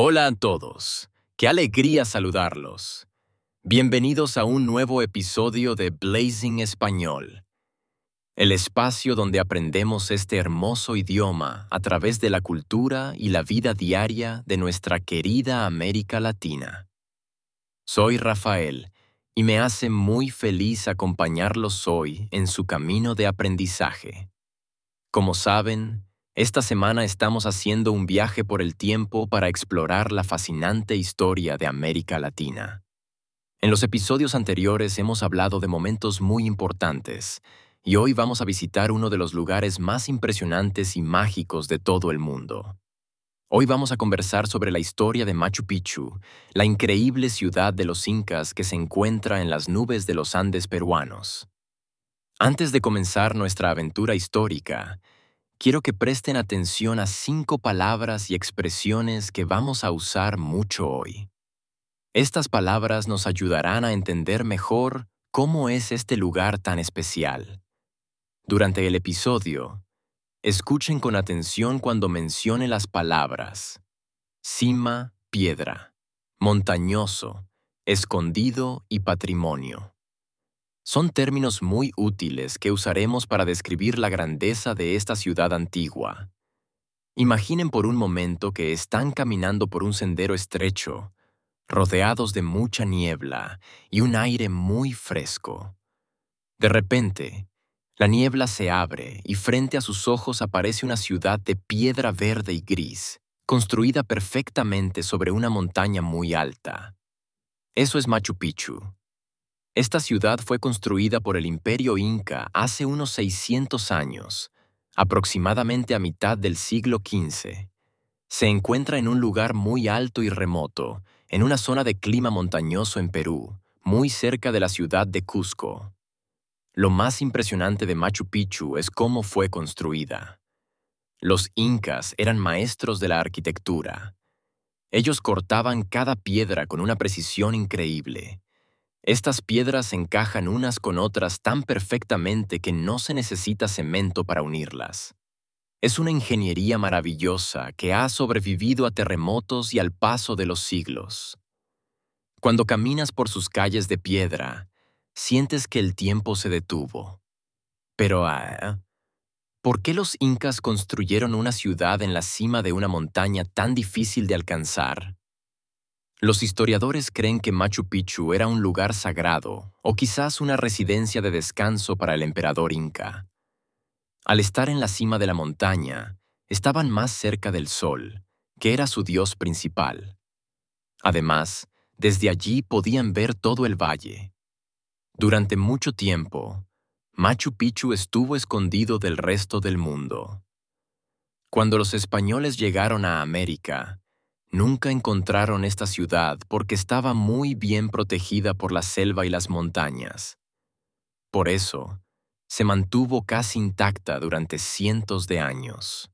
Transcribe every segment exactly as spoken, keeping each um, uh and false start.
Hola a todos, qué alegría saludarlos. Bienvenidos a un nuevo episodio de Blazing Español, el espacio donde aprendemos este hermoso idioma a través de la cultura y la vida diaria de nuestra querida América Latina. Soy Rafael y me hace muy feliz acompañarlos hoy en su camino de aprendizaje. Como saben, esta semana estamos haciendo un viaje por el tiempo para explorar la fascinante historia de América Latina. En los episodios anteriores hemos hablado de momentos muy importantes, y hoy vamos a visitar uno de los lugares más impresionantes y mágicos de todo el mundo. Hoy vamos a conversar sobre la historia de Machu Picchu, la increíble ciudad de los incas que se encuentra en las nubes de los Andes peruanos. Antes de comenzar nuestra aventura histórica, quiero que presten atención a cinco palabras y expresiones que vamos a usar mucho hoy. Estas palabras nos ayudarán a entender mejor cómo es este lugar tan especial. Durante el episodio, escuchen con atención cuando mencione las palabras cima, piedra, montañoso, escondido y patrimonio. Son términos muy útiles que usaremos para describir la grandeza de esta ciudad antigua. Imaginen por un momento que están caminando por un sendero estrecho, rodeados de mucha niebla y un aire muy fresco. De repente, la niebla se abre y frente a sus ojos aparece una ciudad de piedra verde y gris, construida perfectamente sobre una montaña muy alta. Eso es Machu Picchu. Esta ciudad fue construida por el Imperio Inca hace unos seiscientos años, aproximadamente a mitad del siglo quince. Se encuentra en un lugar muy alto y remoto, en una zona de clima montañoso en Perú, muy cerca de la ciudad de Cusco. Lo más impresionante de Machu Picchu es cómo fue construida. Los incas eran maestros de la arquitectura. Ellos cortaban cada piedra con una precisión increíble. Estas piedras encajan unas con otras tan perfectamente que no se necesita cemento para unirlas. Es una ingeniería maravillosa que ha sobrevivido a terremotos y al paso de los siglos. Cuando caminas por sus calles de piedra, sientes que el tiempo se detuvo. Pero, ah, ¿por qué los incas construyeron una ciudad en la cima de una montaña tan difícil de alcanzar? Los historiadores creen que Machu Picchu era un lugar sagrado o quizás una residencia de descanso para el emperador inca. Al estar en la cima de la montaña, estaban más cerca del sol, que era su dios principal. Además, desde allí podían ver todo el valle. Durante mucho tiempo, Machu Picchu estuvo escondido del resto del mundo. Cuando los españoles llegaron a América, nunca encontraron esta ciudad porque estaba muy bien protegida por la selva y las montañas. Por eso, se mantuvo casi intacta durante cientos de años.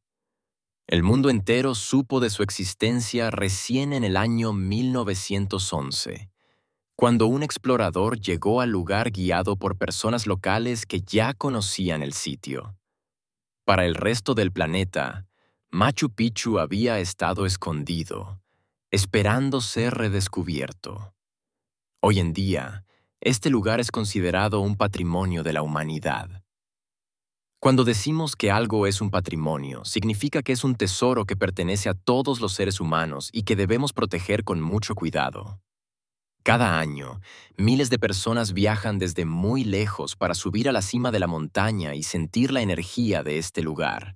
El mundo entero supo de su existencia recién en el año mil novecientos once, cuando un explorador llegó al lugar guiado por personas locales que ya conocían el sitio. Para el resto del planeta, Machu Picchu había estado escondido, esperando ser redescubierto. Hoy en día, este lugar es considerado un patrimonio de la humanidad. Cuando decimos que algo es un patrimonio, significa que es un tesoro que pertenece a todos los seres humanos y que debemos proteger con mucho cuidado. Cada año, miles de personas viajan desde muy lejos para subir a la cima de la montaña y sentir la energía de este lugar.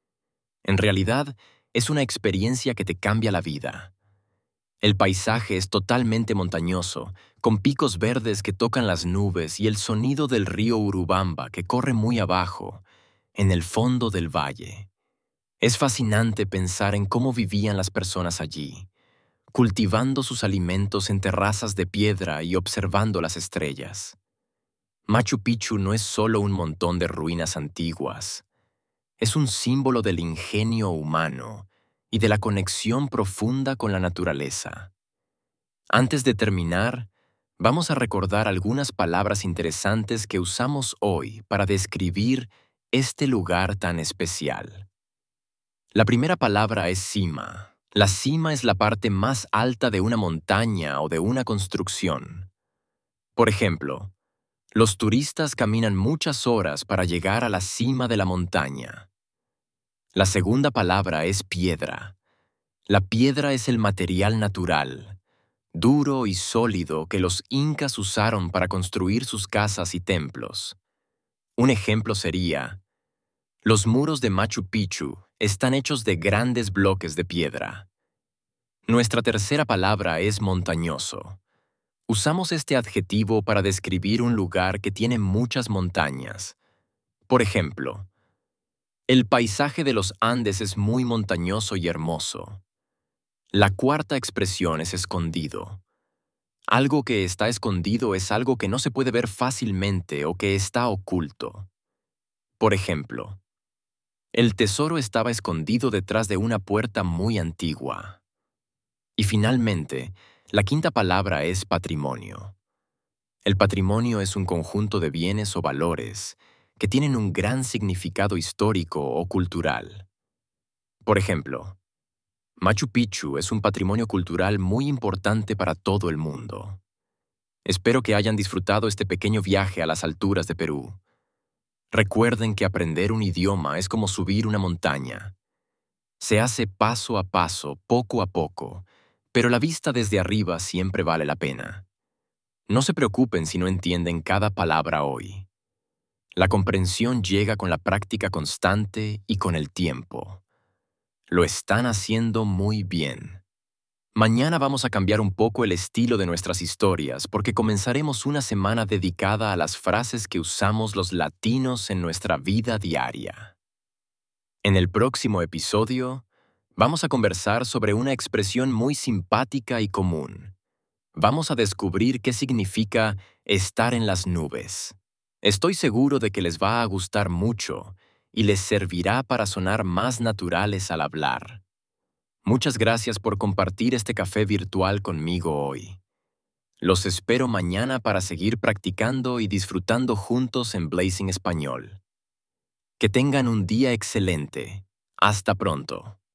En realidad, es una experiencia que te cambia la vida. El paisaje es totalmente montañoso, con picos verdes que tocan las nubes y el sonido del río Urubamba que corre muy abajo, en el fondo del valle. Es fascinante pensar en cómo vivían las personas allí, cultivando sus alimentos en terrazas de piedra y observando las estrellas. Machu Picchu no es solo un montón de ruinas antiguas. Es un símbolo del ingenio humano y de la conexión profunda con la naturaleza. Antes de terminar, vamos a recordar algunas palabras interesantes que usamos hoy para describir este lugar tan especial. La primera palabra es cima, La cima es la parte más alta de una montaña o de una construcción. Por ejemplo, los turistas caminan muchas horas para llegar a la cima de la montaña. La segunda palabra es piedra. La piedra es el material natural, duro y sólido que los incas usaron para construir sus casas y templos. Un ejemplo sería: los muros de Machu Picchu están hechos de grandes bloques de piedra. Nuestra tercera palabra es montañoso. Usamos este adjetivo para describir un lugar que tiene muchas montañas. Por ejemplo, el paisaje de los Andes es muy montañoso y hermoso. La cuarta expresión es escondido. Algo que está escondido es algo que no se puede ver fácilmente o que está oculto. Por ejemplo, el tesoro estaba escondido detrás de una puerta muy antigua. Y finalmente, la quinta palabra es patrimonio. El patrimonio es un conjunto de bienes o valores que tienen un gran significado histórico o cultural. Por ejemplo, Machu Picchu es un patrimonio cultural muy importante para todo el mundo. Espero que hayan disfrutado este pequeño viaje a las alturas de Perú. Recuerden que aprender un idioma es como subir una montaña. Se hace paso a paso, poco a poco, pero la vista desde arriba siempre vale la pena. No se preocupen si no entienden cada palabra hoy. La comprensión llega con la práctica constante y con el tiempo. Lo están haciendo muy bien. Mañana vamos a cambiar un poco el estilo de nuestras historias porque comenzaremos una semana dedicada a las frases que usamos los latinos en nuestra vida diaria. En el próximo episodio, vamos a conversar sobre una expresión muy simpática y común. Vamos a descubrir qué significa estar en las nubes. Estoy seguro de que les va a gustar mucho y les servirá para sonar más naturales al hablar. Muchas gracias por compartir este café virtual conmigo hoy. Los espero mañana para seguir practicando y disfrutando juntos en Blazing Español. Que tengan un día excelente. Hasta pronto.